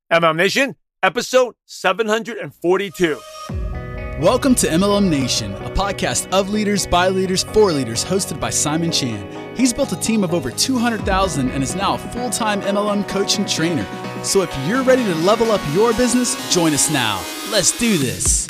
MLM Nation, episode 742. Welcome to MLM Nation, a podcast of leaders, by leaders, for leaders, hosted by Simon Chan. He's built a team of over 200,000 and is now a full-time MLM coach and trainer. So if you're ready to level up your business, join us now. Let's do this.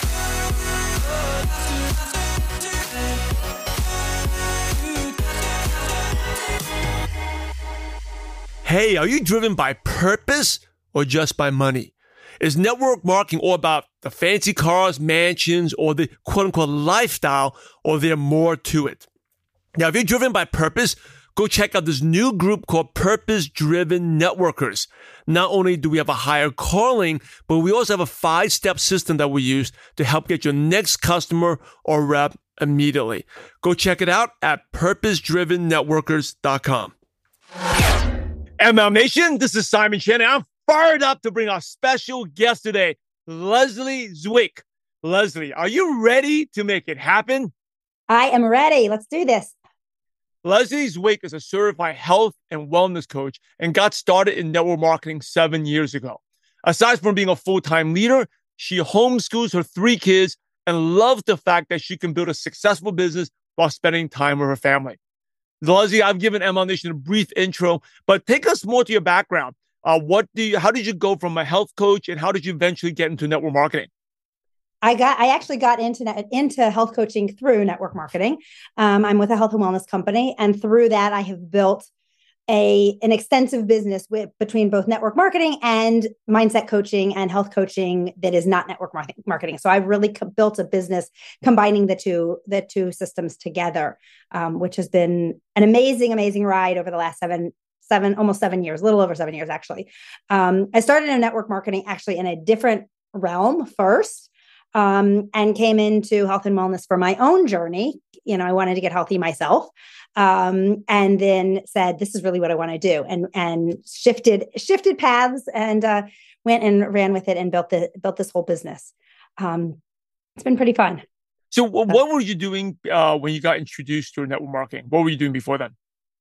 Hey, are you driven by purpose or just by money? Is network marketing all about the fancy cars, mansions, or the quote-unquote lifestyle, or there more to it? Now, if you're driven by purpose, go check out this new group called Purpose Driven Networkers. Not only do we have a higher calling, but we also have a 5-step system that we use to help get your next customer or rep immediately. Go check it out at purposedrivennetworkers.com. MLM Nation, this is Simon Chan, and I'm fired up to bring our special guest today, Leslie Zwick. Leslie, are you ready to make it happen? I am ready. Let's do this. Leslie Zwick is a certified health and wellness coach and got started in network marketing 7 years ago. Aside from being a full-time leader, she homeschools her 3 kids and loves the fact that she can build a successful business while spending time with her family. Leslie, I've given MLM Nation a brief intro, but take us more to your background. How did you go from a health coach, and how did you eventually get into network marketing? I actually got into health coaching through network marketing. I'm with a health and wellness company, and through that, I have built an extensive business between both network marketing and mindset coaching and health coaching that is not network marketing. So I've really built a business combining the two systems together, which has been an amazing ride over the last almost 7 years, a little over 7 years, actually. I started in network marketing actually in a different realm first, and came into health and wellness for my own journey. I wanted to get healthy myself. And then said, this is really what I want to do, and shifted paths and went and ran with it and built this whole business. It's been pretty fun. So what were you doing when you got introduced to network marketing? What were you doing before then?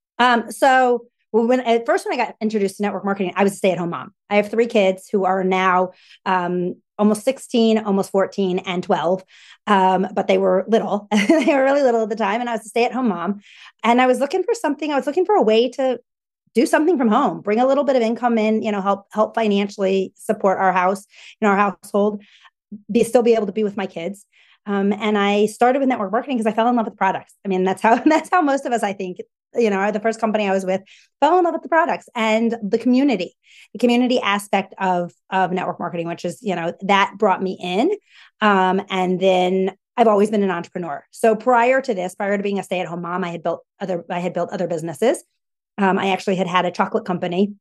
When I got introduced to network marketing, I was a stay-at-home mom. I have 3 kids who are now almost 16, almost 14, and 12. But they were little. They were really little at the time. And I was a stay-at-home mom. And I was looking for something. I was looking for a way to do something from home, bring a little bit of income in, help financially support our house, our household, still be able to be with my kids. And I started with network marketing because I fell in love with products. I mean, that's how most of us, I think, the first company I was with, fell in love with the products and the community aspect of network marketing, which is, that brought me in. And then I've always been an entrepreneur. So prior to being a stay-at-home mom, I had built other businesses. I actually had a chocolate company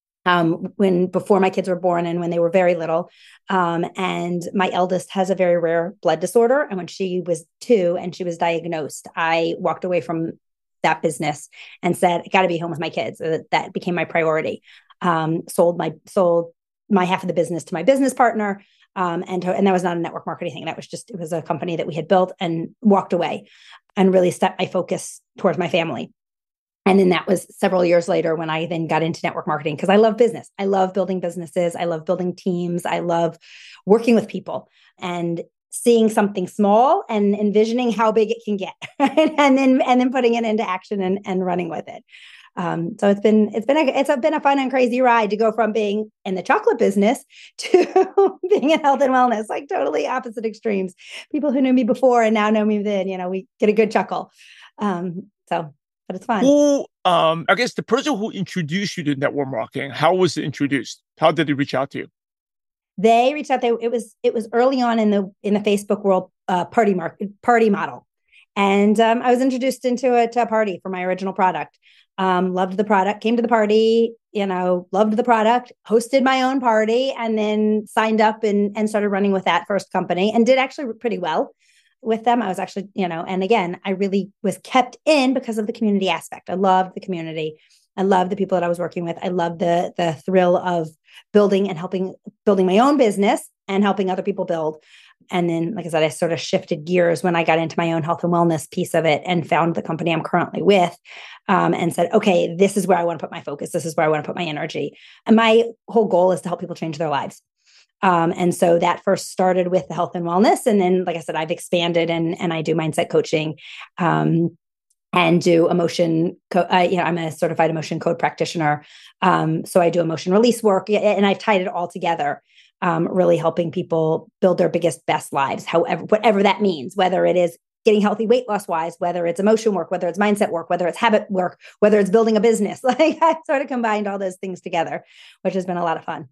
before my kids were born and when they were very little. And my eldest has a very rare blood disorder. And when she was 2 and she was diagnosed, I walked away from that business and said, I got to be home with my kids. That became my priority. Sold my half of the business to my business partner. And that was not a network marketing thing. It was a company that we had built and walked away and really set my focus towards my family. And then that was several years later when I then got into network marketing because I love business. I love building businesses. I love building teams. I love working with people and seeing something small and envisioning how big it can get, right? and then putting it into action and running with it. So it's been a fun and crazy ride to go from being in the chocolate business to being in health and wellness, like totally opposite extremes. People who knew me before and now know me then, we get a good chuckle. But it's fun. I guess the person who introduced you to network marketing, how was it introduced? How did they reach out to you? They reached out. It was early on in the Facebook world, party model, and I was introduced to a party for my original product. Loved the product. Came to the party. Loved the product. Hosted my own party, and then signed up and started running with that first company, and did actually pretty well with them. I was actually, and again, I really was kept in because of the community aspect. I loved the community. I love the people that I was working with. I love the thrill of building my own business and helping other people build. And then, like I said, I sort of shifted gears when I got into my own health and wellness piece of it and found the company I'm currently with, and said, okay, this is where I want to put my focus. This is where I want to put my energy. And my whole goal is to help people change their lives. And so that first started with the health and wellness. And then, like I said, I've expanded and I do mindset coaching, and do emotion. I'm a certified emotion code practitioner. So I do emotion release work, and I've tied it all together, really helping people build their biggest, best lives, whatever that means, whether it is getting healthy weight loss wise, whether it's emotion work, whether it's mindset work, whether it's habit work, whether it's building a business. Like I sort of combined all those things together, which has been a lot of fun.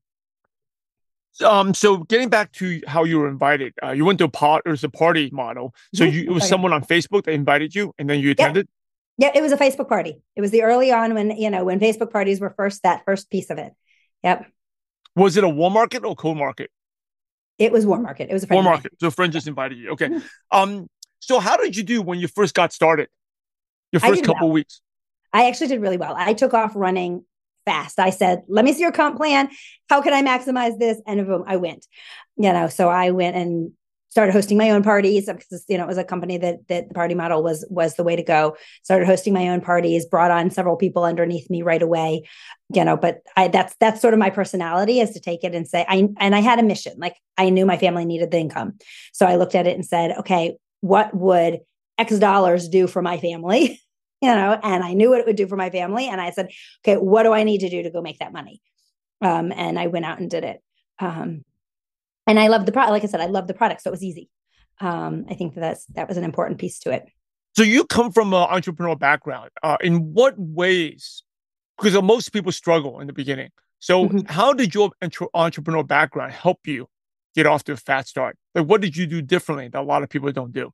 So getting back to how you were invited, you went to it was a party model. So it was someone on Facebook that invited you and then you attended? Yeah, it was a Facebook party. It was the early on when Facebook parties were that first piece of it. Yep. Was it a warm market or cold market? It was warm market. It was a friend warm market. So a friend just invited you. Okay. So how did you do when you first got started? Your first couple weeks? I actually did really well. I took off running fast. I said, let me see your comp plan. How can I maximize this? And boom, I went. So I went and started hosting my own parties because, it was a company that the party model was the way to go. Started hosting my own parties, brought on several people underneath me right away, but that's sort of my personality, is to take it and say, I had a mission. Like I knew my family needed the income. So I looked at it and said, okay, what would X dollars do for my family? And I knew what it would do for my family. And I said, okay, what do I need to do to go make that money? And I went out and did it. And I love the product. Like I said, I love the product. So it was easy. I think that was an important piece to it. So you come from an entrepreneurial background. In what ways? Because most people struggle in the beginning. So how did your entrepreneurial background help you get off to a fast start? Like, what did you do differently that a lot of people don't do?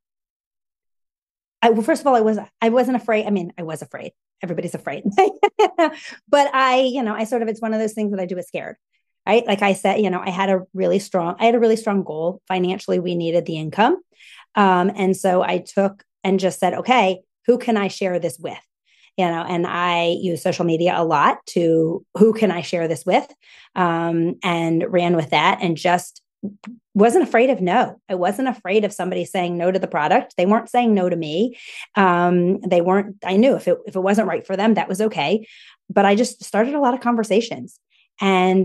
Well, first of all, I wasn't afraid. I mean, I was afraid. Everybody's afraid. But I sort of, it's one of those things that I do with scared. Right? Like I said, I had a really strong goal. Financially, we needed the income. And so I took and just said, okay, who can I share this with? And I use social media a lot to who can I share this with? And ran with that and just wasn't afraid of no. I wasn't afraid of somebody saying no to the product. They weren't saying no to me. I knew if it wasn't right for them, that was okay. But I just started a lot of conversations. And,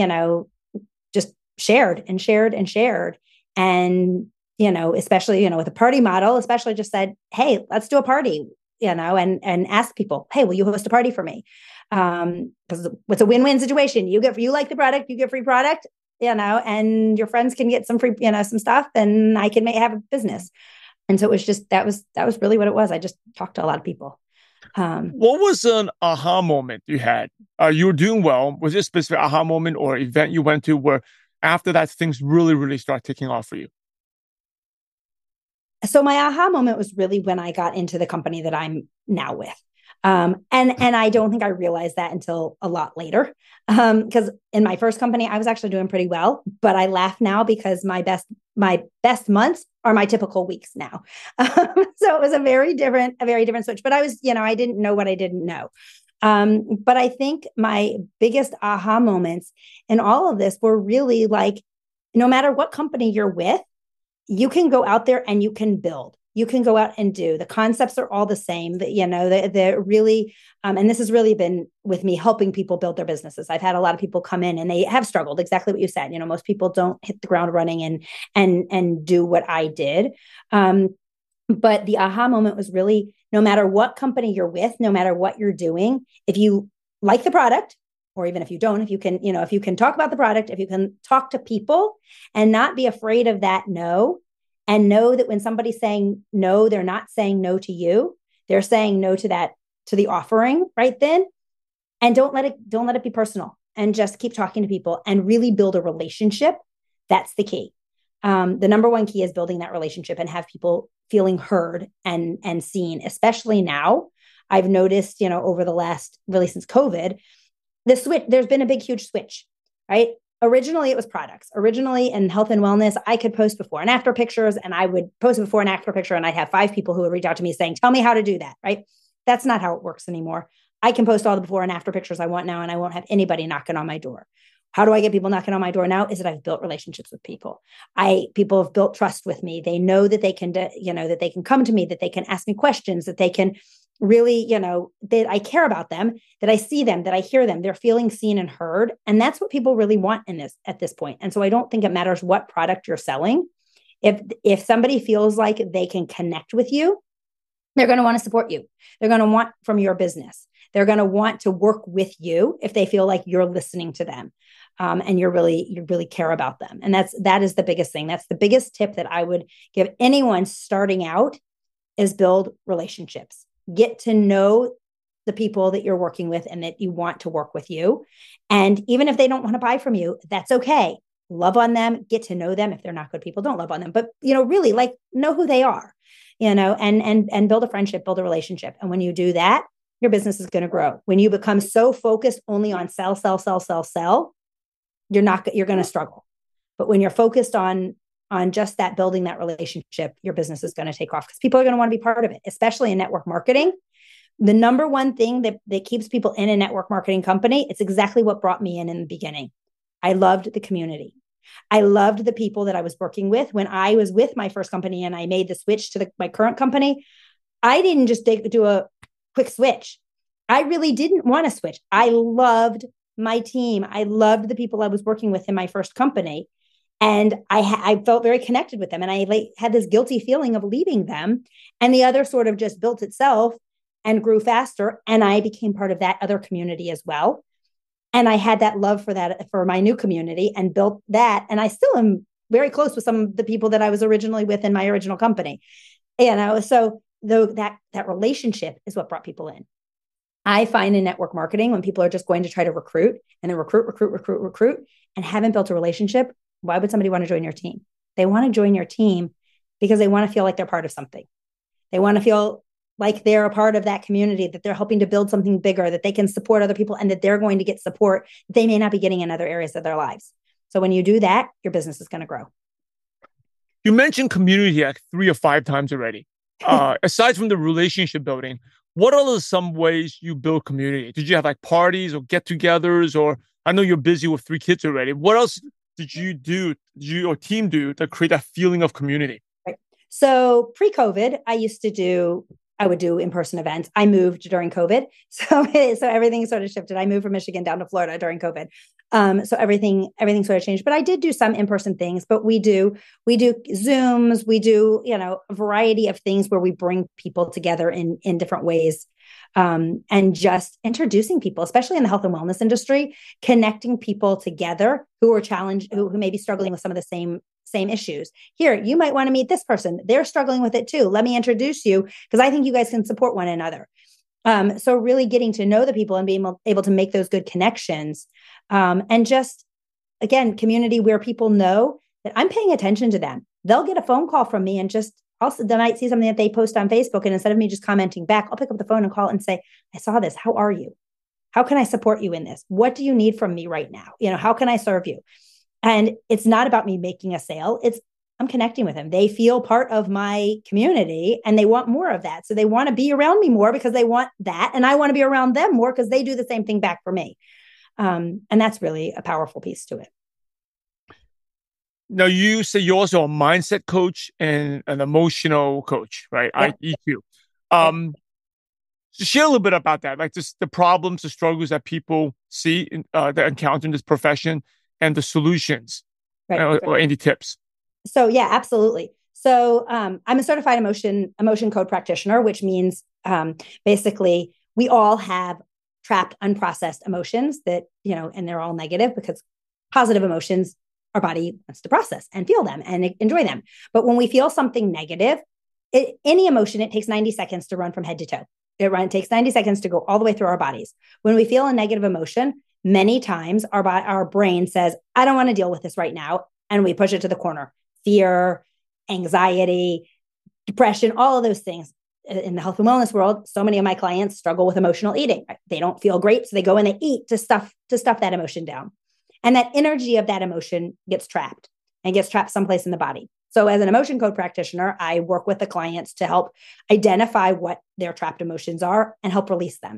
just shared. And, especially, with a party model, especially just said, hey, let's do a party, and ask people, hey, will you host a party for me? Because it's a win-win situation. You like the product, you get free product, and your friends can get some free, some stuff, and I can have a business. And so it was just, that was really what it was. I just talked to a lot of people. What was an aha moment you had? You were doing well. Was there a specific aha moment or event you went to where after that things really, really start taking off for you? So my aha moment was really when I got into the company that I'm now with. And I don't think I realized that until a lot later. Because in my first company, I was actually doing pretty well, but I laugh now because my best months are my typical weeks now. So it was a very different switch, but I was, I didn't know what I didn't know. But I think my biggest aha moments in all of this were really like, no matter what company you're with, you can go out there and you can build. You can go out and do. The concepts are all the same. They're really, and this has really been with me helping people build their businesses. I've had a lot of people come in and they have struggled. Exactly what you said. Most people don't hit the ground running and do what I did. But the aha moment was really, no matter what company you're with, no matter what you're doing, if you like the product, or even if you don't, if you can talk about the product, if you can talk to people and not be afraid of that no. And know that when somebody's saying no, they're not saying no to you. They're saying no to the offering right then. And don't let it be personal, and just keep talking to people and really build a relationship. That's the key. The number one key is building that relationship and have people feeling heard and seen, especially now. I've noticed, over the last, really since COVID, there's been a big, huge switch, right? Originally, it was products. Originally, in health and wellness, I could post before and after pictures, and I would post a before and after picture, and I'd have 5 people who would reach out to me saying, tell me how to do that, right? That's not how it works anymore. I can post all the before and after pictures I want now, and I won't have anybody knocking on my door. How do I get people knocking on my door now? Is that I've built relationships with people. People have built trust with me. They know that they can, that they can come to me, that they can ask me questions, that they can really, that I care about them, that I see them, that I hear them. They're feeling seen and heard. And that's what people really want at this point. And so I don't think it matters what product you're selling. If somebody feels like they can connect with you, they're going to want to support you. They're going to want from your business. They're going to want to work with you if they feel like you're listening to them. And you really care about them. And that is the biggest thing. That's the biggest tip that I would give anyone starting out is build relationships. Get to know the people that you're working with and that you want to work with you. And even if they don't want to buy from you, that's okay. Love on them, get to know them. If they're not good people, don't love on them, but really know who they are, and build a friendship, build a relationship. And when you do that, your business is going to grow. When you become so focused only on sell, you're going to struggle. But when you're focused on just that, building that relationship, your business is going to take off because people are going to want to be part of it, especially in network marketing. The number one thing that keeps people in a network marketing company, it's exactly what brought me in the beginning. I loved the community. I loved the people that I was working with. When I was with my first company and I made the switch to my current company, I didn't just do a quick switch. I really didn't want to switch. I loved my team. I loved the people I was working with in my first company. And I felt very connected with them. And I had this guilty feeling of leaving them. And the other sort of just built itself and grew faster. And I became part of that other community as well. And I had that love for my new community and built that. And I still am very close with some of the people that I was originally with in my original company. So that relationship is what brought people in. I find in network marketing, when people are just going to try to recruit and then recruit and haven't built a relationship, why would somebody want to join your team? They want to join your team because they want to feel like they're part of something. They want to feel like they're a part of that community, that they're helping to build something bigger, that they can support other people, and that they're going to get support that they may not be getting in other areas of their lives. So when you do that, your business is going to grow. You mentioned community like 3 or 5 times already. Aside from the relationship building, what are some ways you build community? Did you have like parties or get-togethers? Or I know you're busy with 3 kids already. What else did your team do to create that feeling of community? Right. So pre-COVID, I would do in-person events. I moved during COVID. So everything sort of shifted. I moved from Michigan down to Florida during COVID. So everything sort of changed, but I did do some in-person things, but we do Zooms, we do, a variety of things where we bring people together in different ways. And just introducing people, especially in the health and wellness industry, connecting people together who are challenged, who may be struggling with some of the same issues. Here, you might want to meet this person. They're struggling with it too. Let me introduce you because I think you guys can support one another. So really getting to know the people and being able to make those good connections. And just, again, community where people know that I'm paying attention to them. They'll get a phone call from me and they might see something that they post on Facebook. And instead of me just commenting back, I'll pick up the phone and call and say, I saw this. How are you? How can I support you in this? What do you need from me right now? How can I serve you? And it's not about me making a sale. I'm connecting with them. They feel part of my community and they want more of that. So they want to be around me more because they want that. And I want to be around them more because they do the same thing back for me. And that's really a powerful piece to it. Now, you say you're also a mindset coach and an emotional coach, right? Yeah. IEQ. Share a little bit about that, like just the problems, the struggles that people see, that encounter in this profession and the solutions, right. Or any tips. So yeah, absolutely. So I'm a certified emotion code practitioner, which means basically we all have trapped, unprocessed emotions that, and they're all negative because positive emotions, our body wants to process and feel them and enjoy them. But when we feel something negative, any emotion, it takes 90 seconds to run from head to toe. It takes 90 seconds to go all the way through our bodies. When we feel a negative emotion, many times our brain says, I don't want to deal with this right now. And we push it to the corner. Fear, anxiety, depression, all of those things. In the health and wellness world, so many of my clients struggle with emotional eating. Right? They don't feel great, so they go and they eat to stuff that emotion down. And that energy of that emotion gets trapped someplace in the body. So as an emotion code practitioner, I work with the clients to help identify what their trapped emotions are and help release them.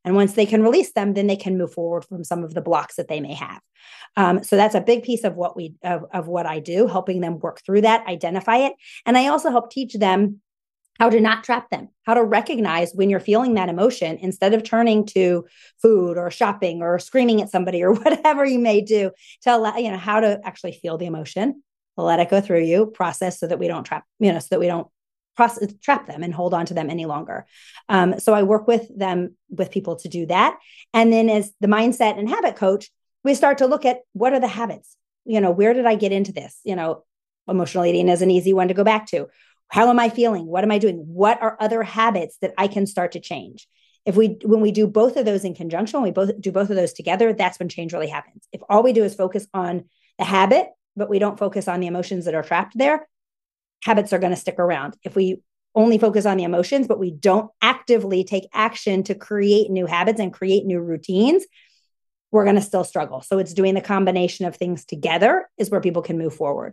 And once they can release them, then they can move forward from some of the blocks that they may have. So that's a big piece of what I do, helping them work through that, identify it. And I also help teach them how to not trap them, how to recognize when you're feeling that emotion instead of turning to food or shopping or screaming at somebody or whatever you may do to allow, how to actually feel the emotion, let it go through you, process so that we don't trap, so that we don't trap them and hold on to them any longer. So I work with people to do that. And then as the mindset and habit coach, we start to look at what are the habits, where did I get into this? Emotional eating is an easy one to go back to. How am I feeling? What am I doing? What are other habits that I can start to change? When we do both of those in conjunction, we do both of those together, that's when change really happens. If all we do is focus on the habit, but we don't focus on the emotions that are trapped there, habits are going to stick around. If we only focus on the emotions, but we don't actively take action to create new habits and create new routines, we're going to still struggle. So it's doing the combination of things together is where people can move forward.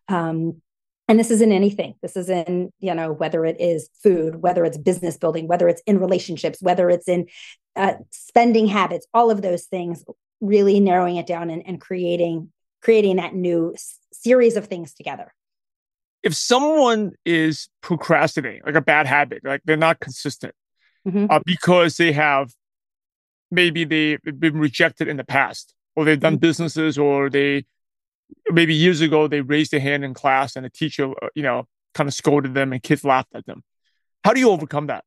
And this is in anything. This is in, whether it is food, whether it's business building, whether it's in relationships, whether it's in spending habits, all of those things, really narrowing it down and creating that new series of things together. If someone is procrastinating, like a bad habit, like they're not consistent because maybe they've been rejected in the past, or they've done businesses, or maybe years ago, they raised their hand in class and a teacher, kind of scolded them and kids laughed at them. How do you overcome that?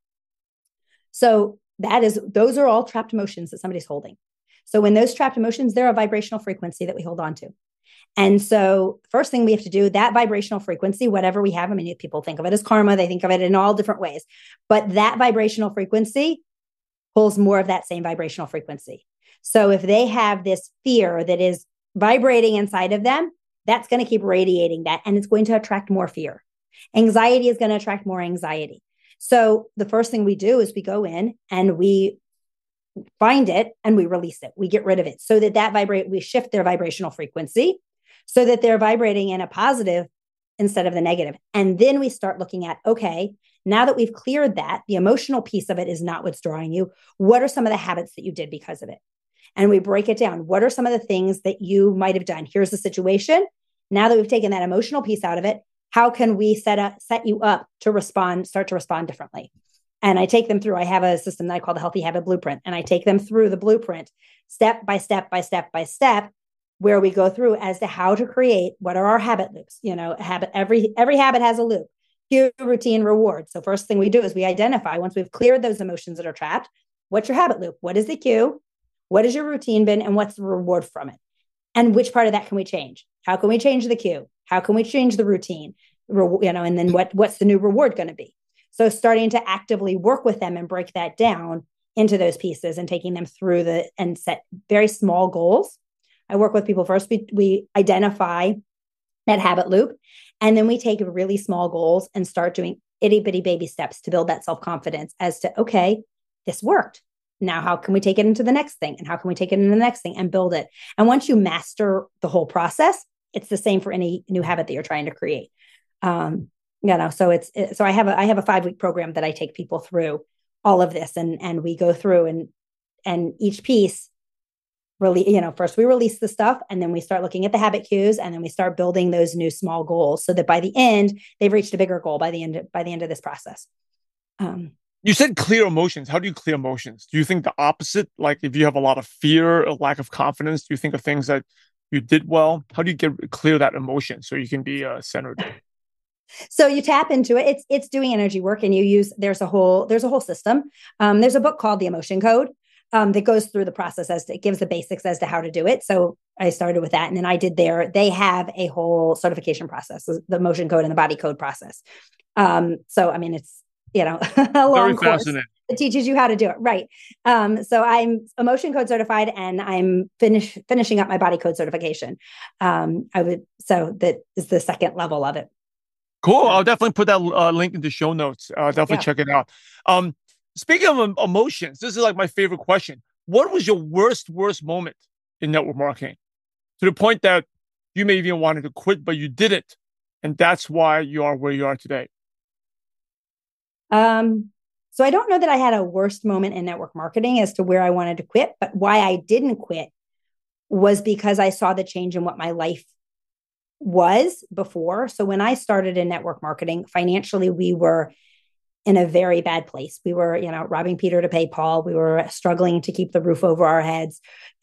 So those are all trapped emotions that somebody's holding. So when those trapped emotions, they're a vibrational frequency that we hold on to. And so first thing we have to do, that vibrational frequency, whatever we have, people think of it as karma, they think of it in all different ways, but that vibrational frequency pulls more of that same vibrational frequency. So if they have this fear that is vibrating inside of them, that's going to keep radiating that, and it's going to attract more fear. Anxiety is going to attract more anxiety. So the first thing we do is we go in and we find it and we release it. We get rid of it so that we shift their vibrational frequency so that they're vibrating in a positive instead of the negative. And then we start looking at, okay, now that we've cleared that, the emotional piece of it is not what's drawing you. What are some of the habits that you did because of it? And we break it down. What are some of the things that you might have done? Here's the situation. Now that we've taken that emotional piece out of it, how can we set you up to start to respond differently? And I take them through, I have a system that I call the Healthy Habit Blueprint. And I take them through the blueprint step by step by step by step, where we go through as to how to create what are our habit loops. Every habit has a loop. Cue, routine, reward. So first thing we do is we identify, once we've cleared those emotions that are trapped, what's your habit loop? What is the cue? What has your routine been? And what's the reward from it? And which part of that can we change? How can we change the cue? How can we change the routine? And then what's the new reward going to be? So starting to actively work with them and break that down into those pieces and taking them through and set very small goals. I work with people first. We identify that habit loop, and then we take really small goals and start doing itty bitty baby steps to build that self-confidence as to, okay, this worked. Now, how can we take it into the next thing? And how can we take it into the next thing and build it? And once you master the whole process, it's the same for any new habit that you're trying to create. So I have a 5-week program that I take people through all of this, and we go through and each piece really, first we release the stuff, and then we start looking at the habit cues, and then we start building those new small goals so that by the end they've reached a bigger goal by the end of this process. You said clear emotions. How do you clear emotions? Do you think the opposite? Like if you have a lot of fear or lack of confidence, do you think of things that you did well? How do you clear that emotion so you can be centered? So you tap into it. It's doing energy work, and there's a whole system. There's a book called The Emotion Code that goes through the process it gives the basics as to how to do it. So I started with that, and then they have a whole certification process, the Emotion Code and the Body Code process. It's a long course. It teaches you how to do it. Right. So I'm Emotion Code certified, and I'm finishing up my Body Code certification. That is the second level of it. Cool. I'll definitely put that link in the show notes. Definitely check it out. Speaking of emotions, this is like my favorite question. What was your worst moment in network marketing? To the point that you may even wanted to quit, but you didn't. And that's why you are where you are today. So I don't know that I had a worst moment in network marketing as to where I wanted to quit, but why I didn't quit was because I saw the change in what my life was before. So when I started in network marketing, financially, we were in a very bad place. We were, robbing Peter to pay Paul. We were struggling to keep the roof over our heads.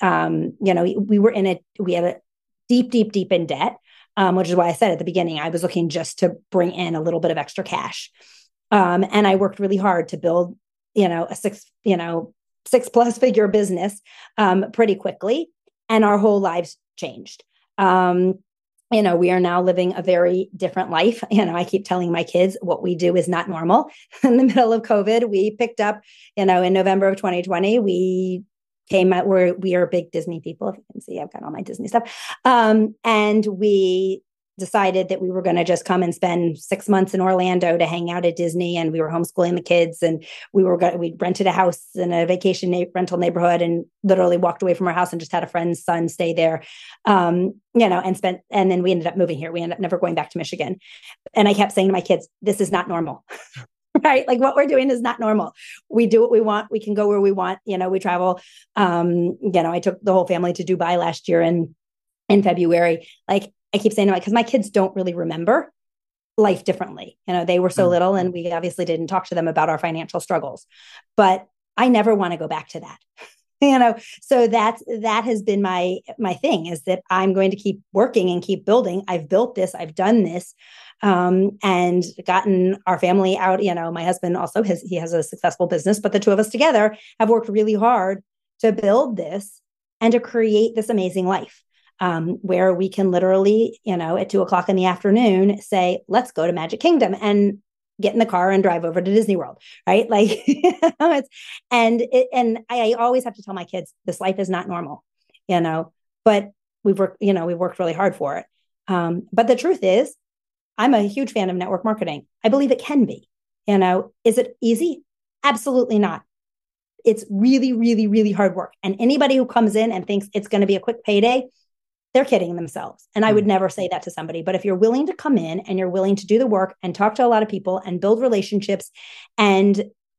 We had a deep, deep, deep in debt, which is why I said at the beginning, I was looking just to bring in a little bit of extra cash. And I worked really hard to build, a six-plus figure business pretty quickly. And our whole lives changed. We are now living a very different life. I keep telling my kids what we do is not normal. In the middle of COVID, we picked up, in November of 2020, we came out where we are big Disney people. If you can see, I've got all my Disney stuff. And we decided that we were going to just come and spend 6 months in Orlando to hang out at Disney. And we were homeschooling the kids, and we rented a house in a vacation rental neighborhood and literally walked away from our house and just had a friend's son stay there, and then we ended up moving here. We ended up never going back to Michigan. And I kept saying to my kids, this is not normal. Right? Like what we're doing is not normal. We do what we want. We can go where we want. We travel. I took the whole family to Dubai last year in February. Like, I keep saying because my kids don't really remember life differently. They were so little, and we obviously didn't talk to them about our financial struggles, but I never want to go back to that. So that has been my thing, is that I'm going to keep working and keep building. I've built this, I've done this, and gotten our family out. My husband also has a successful business, but the two of us together have worked really hard to build this and to create this amazing life. Where we can literally, at 2:00 in the afternoon, say, let's go to Magic Kingdom and get in the car and drive over to Disney World. Right. Like, and I always have to tell my kids, this life is not normal, but we've worked really hard for it. But the truth is, I'm a huge fan of network marketing. I believe it can be, is it easy? Absolutely not. It's really, really, really hard work. And anybody who comes in and thinks it's going to be a quick payday, they're kidding themselves. And I would never say that to somebody. But if you're willing to come in and you're willing to do the work and talk to a lot of people and build relationships and,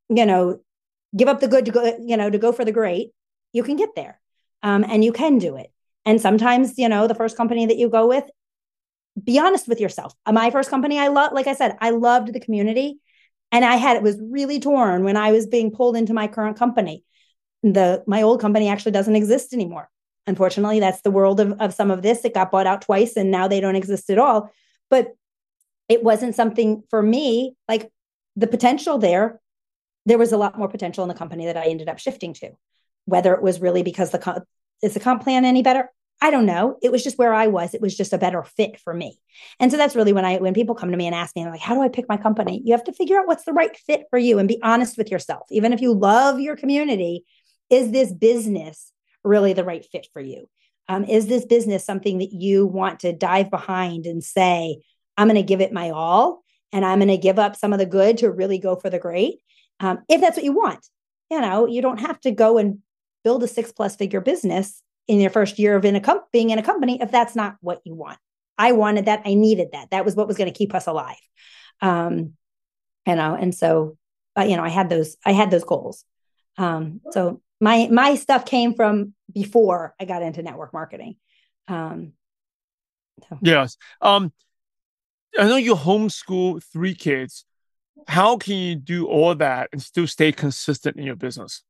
give up the good to go, to go for the great, you can get there. And you can do it. And sometimes, the first company that you go with, be honest with yourself. My first company, like I said, I loved the community, and it was really torn when I was being pulled into my current company. My old company actually doesn't exist anymore. Unfortunately, that's the world of some of this. It got bought out twice, and now they don't exist at all. But it wasn't something for me, like the potential there was a lot more potential in the company that I ended up shifting to. Whether it was really because is the comp plan any better? I don't know. It was just where I was. It was just a better fit for me. And so that's really when people come to me and ask me, like, how do I pick my company? You have to figure out what's the right fit for you and be honest with yourself. Even if you love your community, is this business really the right fit for you? Is this business something that you want to dive behind and say, I'm going to give it my all, and I'm going to give up some of the good to really go for the great? If that's what you want, you don't have to go and build a 6+ figure business in your first year of being in a company if that's not what you want. I wanted that. I needed that. That was what was going to keep us alive. And so, I had those goals. So my stuff came from before I got into network marketing. Yes. I know you homeschool 3 kids. How can you do all that and still stay consistent in your business?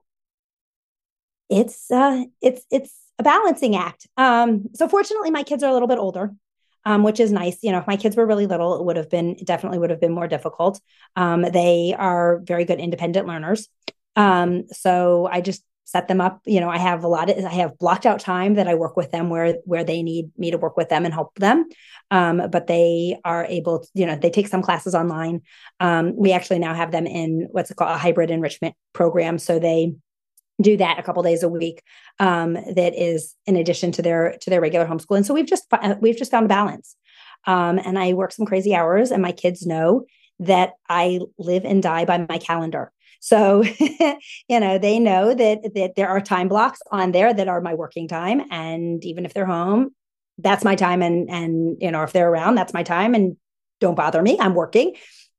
It's a balancing act. So fortunately, my kids are a little bit older, which is nice. If my kids were really little, it definitely would have been more difficult. They are very good independent learners. So I just set them up. I have blocked out time that I work with them where they need me to work with them and help them. But they are able to, they take some classes online. We actually now have them in what's called a hybrid enrichment program. So they do that a couple days a week. That is in addition to their regular homeschool. And so we've just found a balance. And I work some crazy hours, and my kids know that I live and die by my calendar. So, they know that there are time blocks on there that are my working time. And even if they're home, that's my time. And if they're around, that's my time. And don't bother me. I'm working.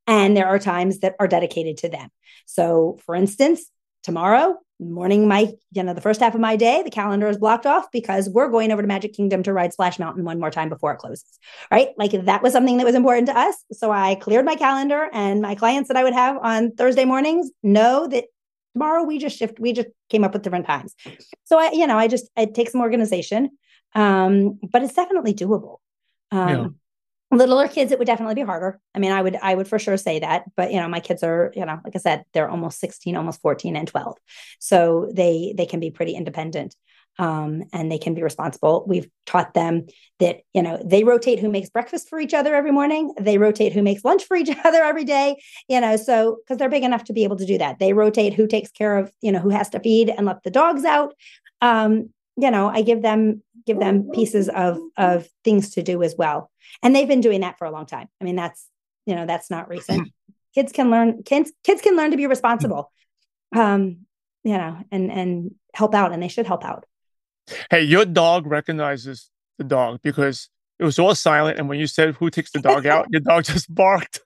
And there are times that are dedicated to them. So for instance, tomorrow morning, the first half of my day, the calendar is blocked off because we're going over to Magic Kingdom to ride Splash Mountain one more time before it closes, right? Like that was something that was important to us. So I cleared my calendar, and my clients that I would have on Thursday mornings know that tomorrow we just came up with different times. So it takes some organization, but it's definitely doable. Littler kids, it would definitely be harder. I mean, I would for sure say that, but my kids are, like I said, they're almost 16, almost 14 and 12. So they can be pretty independent. And they can be responsible. We've taught them that, they rotate who makes breakfast for each other every morning. They rotate who makes lunch for each other every day, so because they're big enough to be able to do that. They rotate who takes care of, who has to feed and let the dogs out. I give them pieces of things to do as well. And they've been doing that for a long time. I mean, that's not recent. Kids can learn to be responsible, and help out, and they should help out. Hey, your dog recognizes the dog because it was all silent. And when you said who takes the dog out, your dog just barked.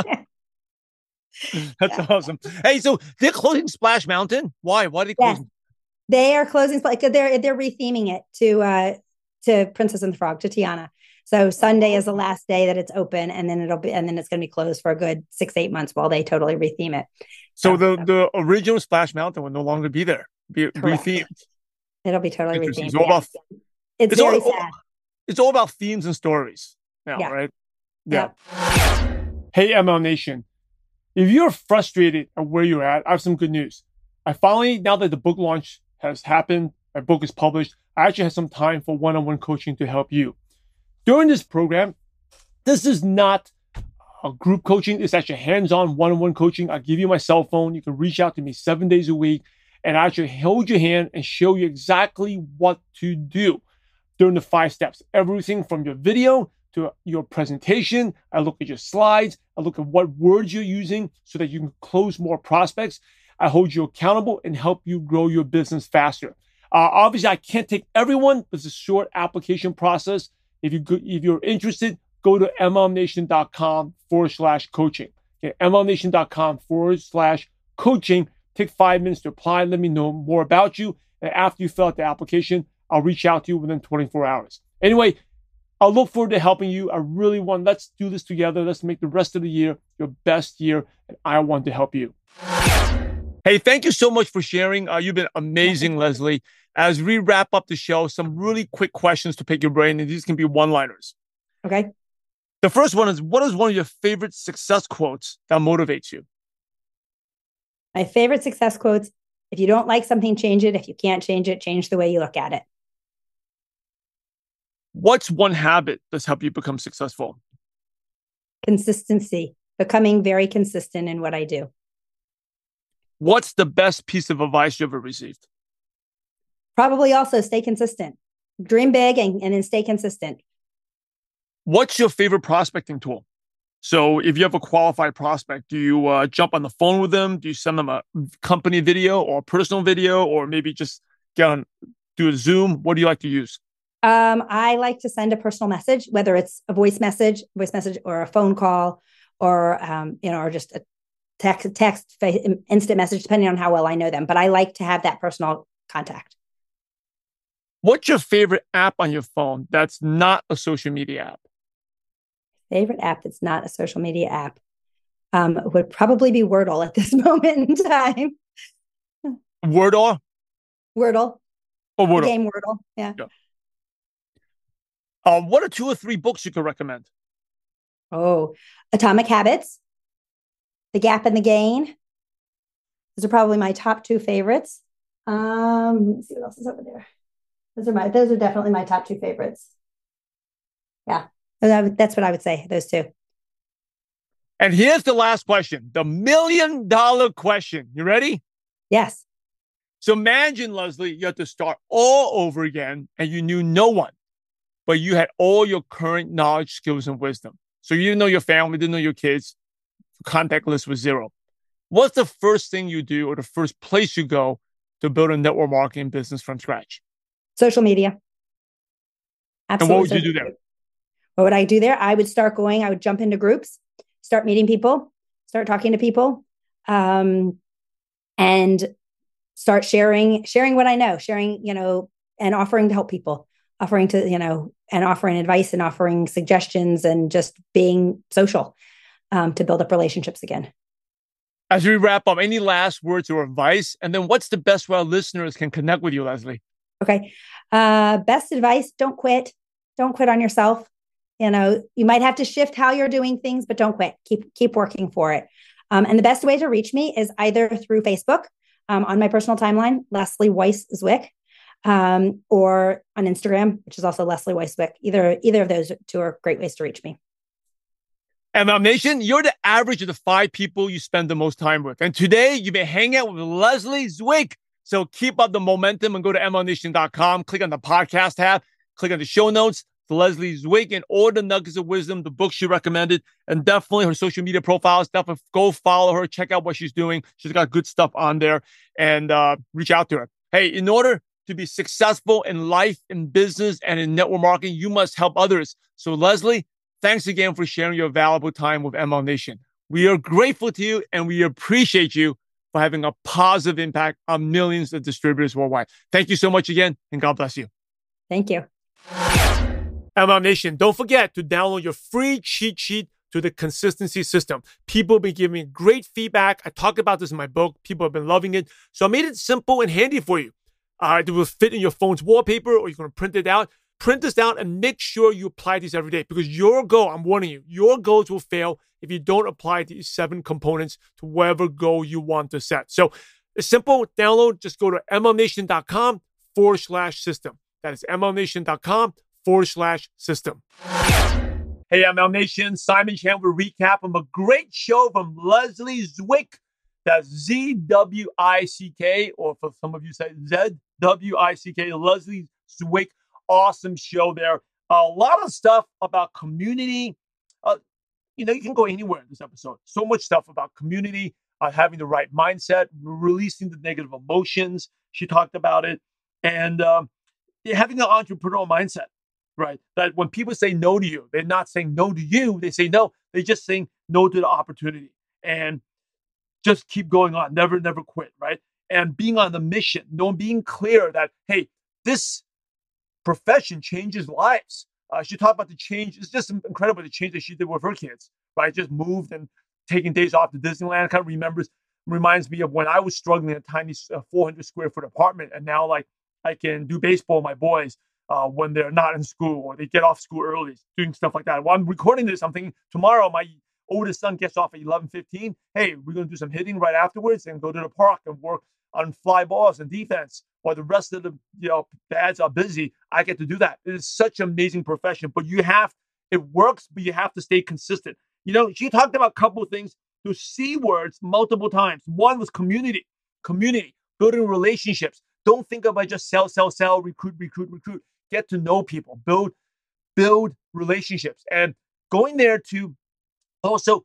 That's awesome. Hey, so they're closing Splash Mountain. Why? Why are they closing? They are closing. They're retheming it to Princess and the Frog, to Tiana. So Sunday is the last day that it's open, and then it's going to be closed for a good 6-8 months while they totally retheme it. So the original Splash Mountain will no longer be there. Be rethemed. It'll be totally rethemed. It's very sad. It's all about themes and stories now, right? Yeah. Hey, MLM Nation. If you're frustrated at where you're at, I have some good news. I finally, now that the book launch has happened, my book is published, I actually have some time for one-on-one coaching to help you. During this program, this is not a group coaching. It's actually hands-on one-on-one coaching. I give you my cell phone. You can reach out to me 7 days a week, and I actually hold your hand and show you exactly what to do during the 5 steps. Everything from your video to your presentation. I look at your slides. I look at what words you're using so that you can close more prospects. I hold you accountable and help you grow your business faster. Obviously, I can't take everyone, but it's a short application process. If you're interested, go to mlmnation.com/coaching. Okay, mlmnation.com/coaching. Take 5 minutes to apply. Let me know more about you. And after you fill out the application, I'll reach out to you within 24 hours. Anyway, I'll look forward to helping you. Let's do this together. Let's make the rest of the year your best year. And I want to help you. Hey, thank you so much for sharing. You've been amazing, Leslie. As we wrap up the show, some really quick questions to pick your brain, and these can be one-liners. Okay. The first one is, what is one of your favorite success quotes that motivates you? My favorite success quotes: if you don't like something, change it. If you can't change it, change the way you look at it. What's one habit that's helped you become successful? Consistency. Becoming very consistent in what I do. What's the best piece of advice you ever received? Probably also stay consistent. Dream big and then stay consistent. What's your favorite prospecting tool? So if you have a qualified prospect, do you jump on the phone with them? Do you send them a company video or a personal video, or maybe just do a Zoom? What do you like to use? I like to send a personal message, whether it's a voice message or a phone call, or or just a text, instant message, depending on how well I know them. But I like to have that personal contact. What's your favorite app on your phone that's not a social media app? Favorite app that's not a social media app would probably be Wordle at this moment in time. Wordle? Wordle. Oh, Wordle. The game Wordle. Yeah. What are 2 or 3 books you could recommend? Oh, Atomic Habits, The Gap and the Gain. Those are probably my top 2 favorites. Let me see what else is over there. Those are definitely my top 2 favorites. Yeah, that's what I would say. Those 2. And here's the last question, the $1 million question. You ready? Yes. So imagine, Leslie, you had to start all over again, and you knew no one, but you had all your current knowledge, skills, and wisdom. So you didn't know your family, didn't know your kids. Your contact list was 0. What's the first thing you do, or the first place you go to build a network marketing business from scratch? Social media. Absolutely. And what would you do there? What would I do there? I would jump into groups, start meeting people, start talking to people, and start sharing what I know, and offering to help people, offering to, and offering advice and offering suggestions and just being social, to build up relationships again. As we wrap up, any last words or advice? And then what's the best way our listeners can connect with you, Leslie? Okay. Best advice, don't quit. Don't quit on yourself. You might have to shift how you're doing things, but don't quit. Keep working for it. And the best way to reach me is either through Facebook, on my personal timeline, Leslie Weiss Zwick, or on Instagram, which is also Leslie Weiss Zwick. Either of those two are great ways to reach me. MLM Nation, you're the average of the 5 people you spend the most time with. And today, you've been hanging out with Leslie Zwick. So keep up the momentum and go to MLMNation.com. Click on the podcast tab. Click on the show notes for Leslie Zwick and all the nuggets of wisdom, the books she recommended, and definitely her social media profiles. Definitely go follow her. Check out what she's doing. She's got good stuff on there, and reach out to her. Hey, in order to be successful in life, in business, and in network marketing, you must help others. So Leslie, thanks again for sharing your valuable time with MLM Nation. We are grateful to you, and we appreciate you for having a positive impact on millions of distributors worldwide. Thank you so much again, and God bless you. Thank you. MLM Nation, don't forget to download your free cheat sheet to the consistency system. People have been giving me great feedback. I talk about this in my book. People have been loving it. So I made it simple and handy for you. It will fit in your phone's wallpaper, or you're going to print it out. Print this out and make sure you apply these every day, because your goal, I'm warning you, your goals will fail if you don't apply these 7 components to whatever goal you want to set. So it's simple. Download. Just go to MLMNation.com/system. That is MLMNation.com/system. Hey, MLM Nation, Simon Chan will recap of a great show from Leslie Zwick. That's Z-W-I-C-K, or for some of you say Z-W-I-C-K, Leslie Zwick. Awesome show there. A lot of stuff about community. You can go anywhere in this episode. So much stuff about community, having the right mindset, releasing the negative emotions. She talked about it. And having an entrepreneurial mindset, right? That when people say no to you, they're not saying no to you. They say no. They're just saying no to the opportunity. And just keep going on. Never quit, right? And being on the mission. Being clear that, hey, this profession changes lives. She talked about the change. It's just incredible, the change that she did with her kids, right? Just moved and taking days off to Disneyland. Kind of reminds me of when I was struggling in a tiny 400 square foot apartment. And now, like, I can do baseball with my boys when they're not in school, or they get off school early, doing stuff like that. While I'm recording this, I'm thinking tomorrow my oldest son gets off at 11:15. Hey, we're going to do some hitting right afterwards and go to the park and work on fly balls and defense. While the rest of the dads are busy, I get to do that. It is such an amazing profession, but it works, but you have to stay consistent. She talked about a couple of things, those C words multiple times. One was community, building relationships. Don't think about just sell, recruit. Get to know people, build relationships, and going there to also,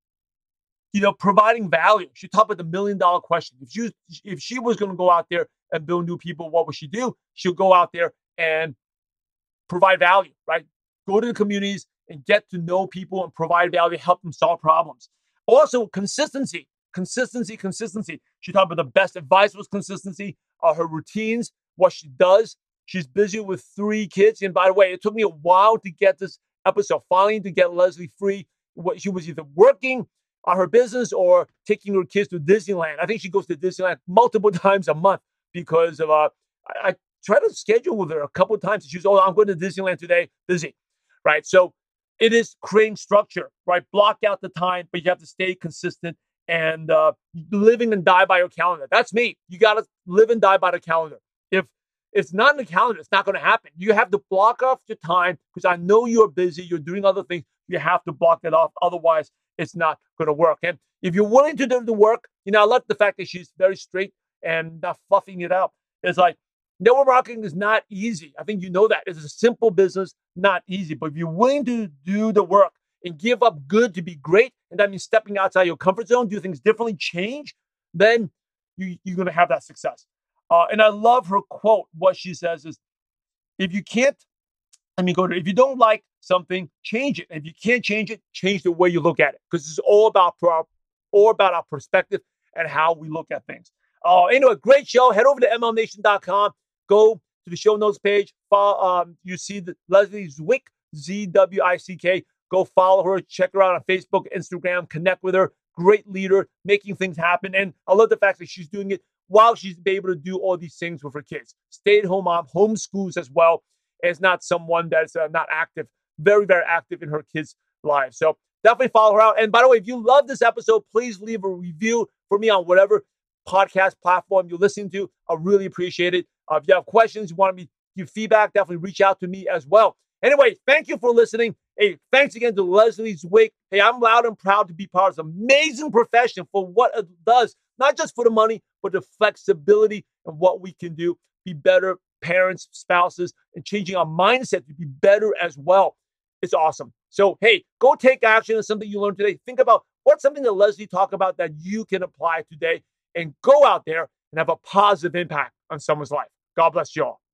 providing value. She talked about the $1 million question. If she was going to go out there and build new people, what would she do? She'll go out there and provide value, right? Go to the communities and get to know people and provide value, help them solve problems. Also, consistency. She talked about the best advice was consistency, her routines, what she does. She's busy with 3 kids. And by the way, it took me a while to get this episode, finally to get Leslie free. She was either working on her business or taking her kids to Disneyland. I think she goes to Disneyland multiple times a month because of, I tried to schedule with her a couple of times. She was, I'm going to Disneyland today, busy, right? So it is creating structure, right? Block out the time, but you have to stay consistent and living and die by your calendar. That's me. You got to live and die by the calendar. If it's not in the calendar, it's not going to happen. You have to block off your time because I know you're busy. You're doing other things. You have to block it off. Otherwise, it's not going to work. And if you're willing to do the work, I love the fact that she's very straight and not fluffing it out. It's like, network marketing is not easy. I think you know that. It's a simple business, not easy. But if you're willing to do the work and give up good to be great, and that means stepping outside your comfort zone, do things differently, change, then you're going to have that success. And I love her quote. What she says is, if you don't like something, change it. If you can't change it, change the way you look at it. Because it's all about or about our perspective and how we look at things. Anyway, great show. Head over to MLMNation.com. Go to the show notes page. You see Leslie Zwick, Z-W-I-C-K. Go follow her. Check her out on Facebook, Instagram. Connect with her. Great leader, making things happen. And I love the fact that she's doing it while she's able to do all these things with her kids. Stay-at-home mom, homeschools as well. Is not someone that's not active, very, very active in her kids' lives. So definitely follow her out. And by the way, if you love this episode, please leave a review for me on whatever podcast platform you're listening to. I really appreciate it. If you have questions, you want me to give feedback, definitely reach out to me as well. Anyway, thank you for listening. Hey, thanks again to Leslie Zwick. Hey, I'm loud and proud to be part of this amazing profession for what it does, not just for the money, but the flexibility and what we can do, be better parents, spouses, and changing our mindset to be better as well. It's awesome. So, hey, go take action on something you learned today. Think about what's something that Leslie talked about that you can apply today, and go out there and have a positive impact on someone's life. God bless you all.